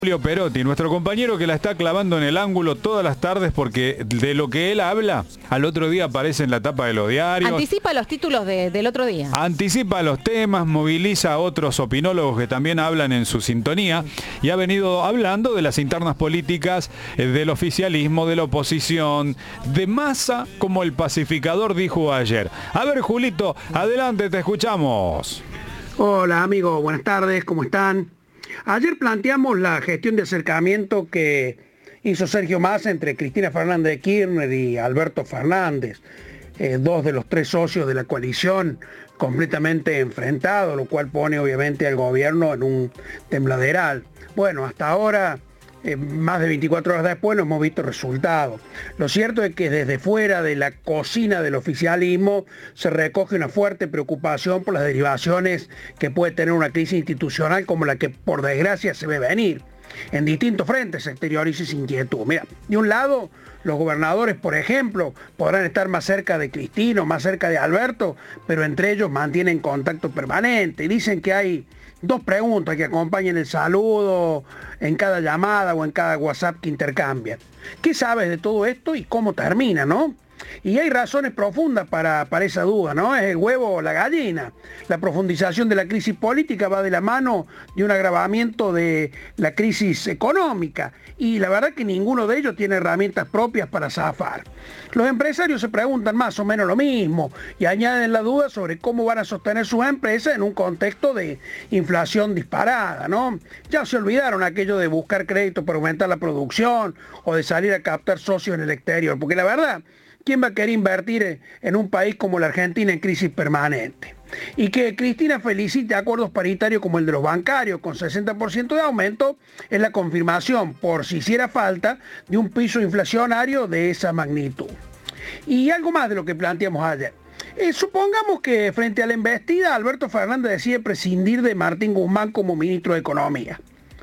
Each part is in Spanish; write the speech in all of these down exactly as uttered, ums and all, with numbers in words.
Julio Perotti, nuestro compañero que la está clavando en el ángulo todas las tardes porque de lo que él habla, al otro día aparece en la tapa de los diarios. Anticipa los títulos de, del otro día. Anticipa los temas, moviliza a otros opinólogos que también hablan en su sintonía y ha venido hablando de las internas políticas, eh, del oficialismo, de la oposición, de Massa como el pacificador dijo ayer. A ver, Julito, adelante, te escuchamos. Hola amigos, buenas tardes, ¿cómo están? Ayer planteamos la gestión de acercamiento que hizo Sergio Massa entre Cristina Fernández de Kirchner y Alberto Fernández, eh, dos de los tres socios de la coalición completamente enfrentados, lo cual pone obviamente al gobierno en un tembladeral. Bueno, hasta ahora, eh, más de veinticuatro horas después, no hemos visto resultados. Lo cierto es que desde fuera de la cocina del oficialismo se recoge una fuerte preocupación por las derivaciones que puede tener una crisis institucional como la que por desgracia se ve venir. En distintos frentes se exterioriza esa inquietud. Mira, de un lado, los gobernadores, por ejemplo, podrán estar más cerca de Cristina o más cerca de Alberto, pero entre ellos mantienen contacto permanente y dicen que hay dos preguntas que acompañan el saludo en cada llamada o en cada WhatsApp que intercambian. ¿Qué sabes de todo esto y cómo termina, no? Y hay razones profundas para, para esa duda, ¿no? Es el huevo o la gallina. La profundización de la crisis política va de la mano de un agravamiento de la crisis económica y la verdad que ninguno de ellos tiene herramientas propias para zafar. Los empresarios se preguntan más o menos lo mismo y añaden la duda sobre cómo van a sostener sus empresas en un contexto de inflación disparada, ¿no? Ya se olvidaron aquello de buscar crédito para aumentar la producción o de salir a captar socios en el exterior, porque la verdad, ¿quién va a querer invertir en un país como la Argentina en crisis permanente? Y que Cristina felicite acuerdos paritarios como el de los bancarios con sesenta por ciento de aumento es la confirmación, por si hiciera falta, de un piso inflacionario de esa magnitud. Y algo más de lo que planteamos ayer. Eh, supongamos que frente a la embestida Alberto Fernández decide prescindir de Martín Guzmán como ministro de Economía.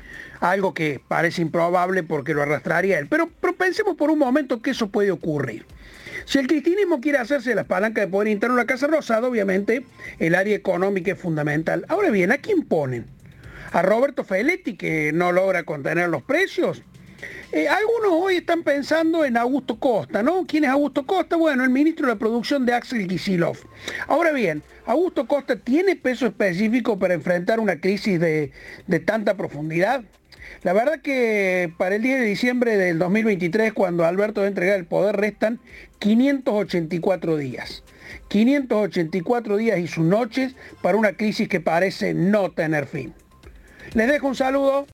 Algo que parece improbable porque lo arrastraría él. Pero, pero pensemos por un momento que eso puede ocurrir. Si el cristinismo quiere hacerse las palancas de poder interno en la Casa Rosada, obviamente el área económica es fundamental. Ahora bien, ¿a quién ponen? ¿A Roberto Feletti, que no logra contener los precios? Eh, algunos hoy están pensando en Augusto Costa, ¿no? ¿Quién es Augusto Costa? Bueno, el ministro de la producción de Axel Kicillof. Ahora bien, ¿Augusto Costa tiene peso específico para enfrentar una crisis de, de tanta profundidad? La verdad que para el diez de diciembre del dos mil veintitrés, cuando Alberto va a entregar el poder, restan quinientos ochenta y cuatro días. quinientos ochenta y cuatro días y sus noches para una crisis que parece no tener fin. Les dejo un saludo.